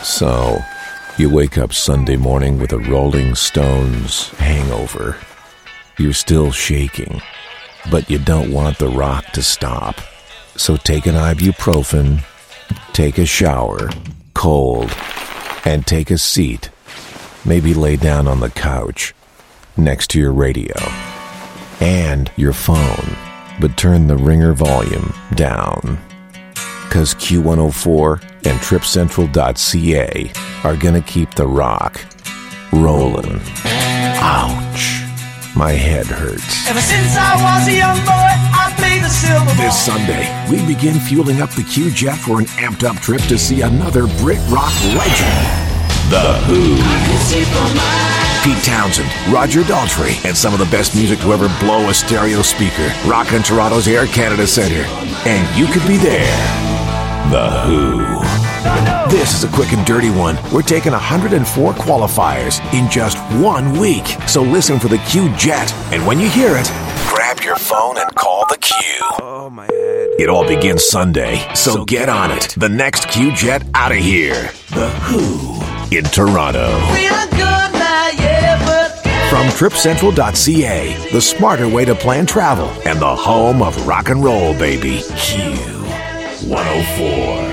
So, you wake up Sunday morning with a Rolling Stones hangover. You're still shaking, but you don't want the rock to stop. So take an ibuprofen, take a shower, cold, and take a seat. Maybe lay down on the couch, next to your radio, and your phone, but turn the ringer volume down. 'Cause Q104 and TripCentral.ca are gonna keep the rock rolling. Ouch. My head hurts. Ever since I was a young boy, I played the silver ball. This Sunday, we begin fueling up the Q-Jet for an amped-up trip to see another Brit rock legend, The Who. Pete Townsend, Roger Daltrey, and some of the best music to ever blow a stereo speaker. Rockin' Toronto's Air Canada Centre. And you could be there. The Who. This is a quick and dirty one. We're taking 104 qualifiers in just 1 week. So listen for the Q-Jet. And when you hear it, grab your phone and call the Q. Oh, my head. It all begins Sunday, so get on it. The next Q-Jet out of here. The Who in Toronto. We are good now, yeah, but... From TripCentral.ca, the smarter way to plan travel and the home of rock and roll, baby. Q104.